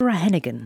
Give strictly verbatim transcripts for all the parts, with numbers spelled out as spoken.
Laura Hannigan.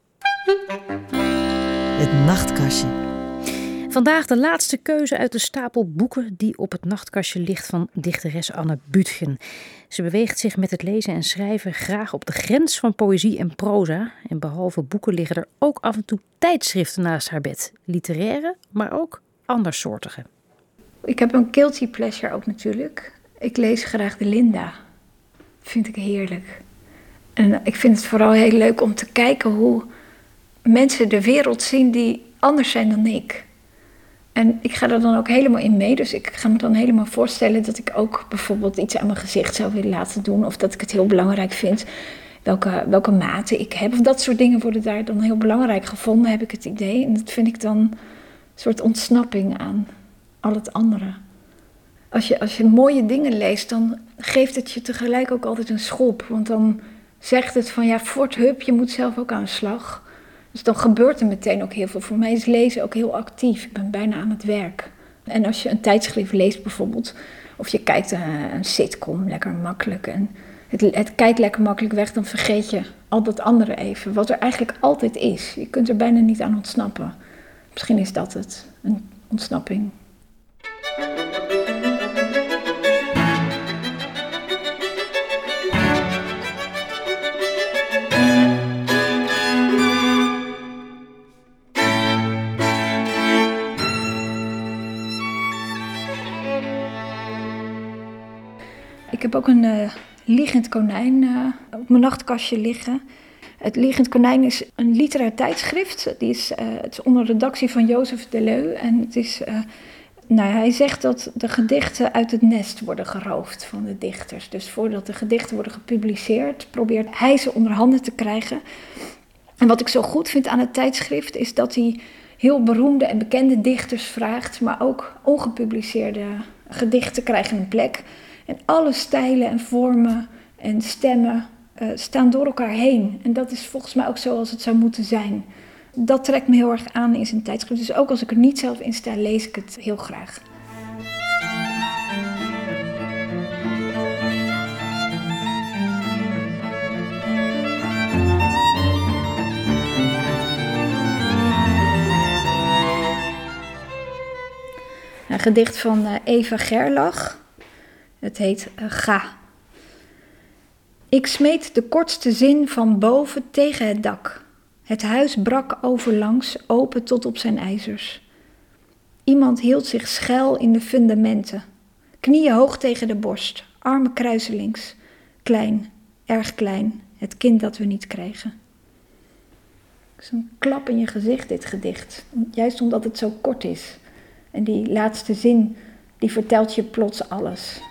Het nachtkastje. Vandaag de laatste keuze uit de stapel boeken die op het nachtkastje ligt van dichteres Anne Buetgen. Ze beweegt zich met het lezen en schrijven graag op de grens van poëzie en proza. En behalve boeken liggen er ook af en toe tijdschriften naast haar bed. Literaire, maar ook andersoortige. Ik heb een guilty pleasure ook natuurlijk. Ik lees graag de Linda. Vind ik heerlijk. En ik vind het vooral heel leuk om te kijken hoe mensen de wereld zien die anders zijn dan ik. En ik ga er dan ook helemaal in mee. Dus ik ga me dan helemaal voorstellen dat ik ook bijvoorbeeld iets aan mijn gezicht zou willen laten doen. Of dat ik het heel belangrijk vind welke, welke maten ik heb. Of dat soort dingen worden daar dan heel belangrijk gevonden, heb ik het idee. En dat vind ik dan een soort ontsnapping aan al het andere. Als je, als je mooie dingen leest, dan geeft het je tegelijk ook altijd een schop. Want dan zegt het van ja, fort hup, je moet zelf ook aan de slag. Dus dan gebeurt er meteen ook heel veel. Voor mij is lezen ook heel actief. Ik ben bijna aan het werk. En als je een tijdschrift leest bijvoorbeeld, of je kijkt een, een sitcom, lekker makkelijk. En het, het kijkt lekker makkelijk weg, dan vergeet je al dat andere even. Wat er eigenlijk altijd is. Je kunt er bijna niet aan ontsnappen. Misschien is dat het, een ontsnapping. Ik heb ook een uh, liggend konijn uh, op mijn nachtkastje liggen. Het Liggend Konijn is een literair tijdschrift. Die is, uh, het is onder redactie van Jozef Deleu. En het is, uh, nou, hij zegt dat de gedichten uit het nest worden geroofd van de dichters. Dus voordat de gedichten worden gepubliceerd, probeert hij ze onder handen te krijgen. En wat ik zo goed vind aan het tijdschrift is dat hij heel beroemde en bekende dichters vraagt, maar ook ongepubliceerde gedichten krijgen een plek. En alle stijlen en vormen en stemmen uh, staan door elkaar heen. En dat is volgens mij ook zoals het zou moeten zijn. Dat trekt me heel erg aan in zijn tijdschrift. Dus ook als ik er niet zelf in sta, lees ik het heel graag. Een gedicht van uh, Eva Gerlach. Het heet uh, Ga. Ik smeet de kortste zin van boven tegen het dak. Het huis brak overlangs, open tot op zijn ijzers. Iemand hield zich schuil in de fundamenten. Knieën hoog tegen de borst, armen kruiselings. Klein, erg klein, het kind dat we niet krijgen. Het is een klap in je gezicht, dit gedicht. Juist omdat het zo kort is. En die laatste zin, die vertelt je plots alles.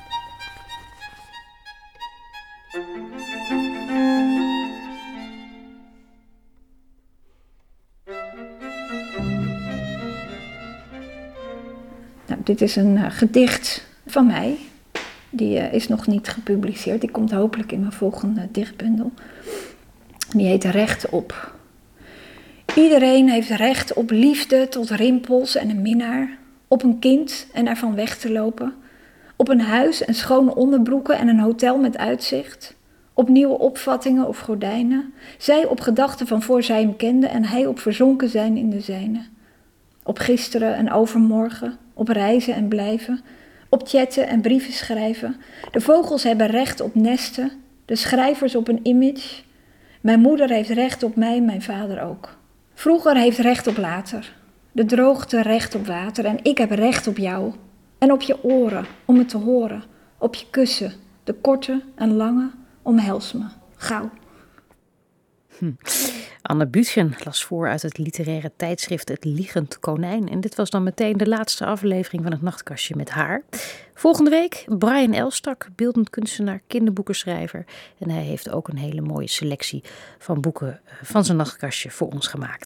Nou, dit is een uh, gedicht van mij. Die uh, is nog niet gepubliceerd. Die komt hopelijk in mijn volgende dichtbundel. Die heet Recht op. Iedereen heeft recht op liefde tot rimpels en een minnaar. Op een kind en ervan weg te lopen. Op een huis en schone onderbroeken en een hotel met uitzicht. Op nieuwe opvattingen of gordijnen. Zij op gedachten van voor zij hem kende en hij op verzonken zijn in de zijne. Op gisteren en overmorgen. Op reizen en blijven. Op chatten en brieven schrijven. De vogels hebben recht op nesten. De schrijvers op een image. Mijn moeder heeft recht op mij, mijn vader ook. Vroeger heeft recht op later. De droogte recht op water en ik heb recht op jou. En op je oren, om het te horen. Op je kussen, de korte en lange, omhels me. Gauw. Hm. Anne Buetgen las voor uit het literaire tijdschrift Het Liggend Konijn. En dit was dan meteen de laatste aflevering van het Nachtkastje met haar. Volgende week Brian Elstak, beeldend kunstenaar, kinderboekenschrijver. En hij heeft ook een hele mooie selectie van boeken van zijn nachtkastje voor ons gemaakt.